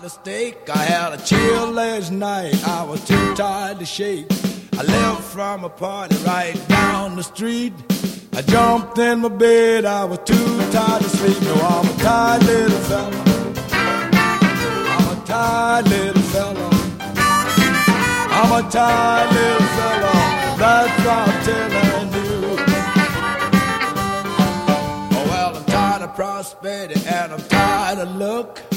the steak. I had a chill last night, I was too tired to shake. I left from a party right down the street. I jumped in my bed, I was too tired to sleep. No, I'm a tired little fella. I'm a tired little fella. I'm a tired little fella. That's what I'm telling you. Oh, well, I'm tired of prosperity and I'm tired of luck.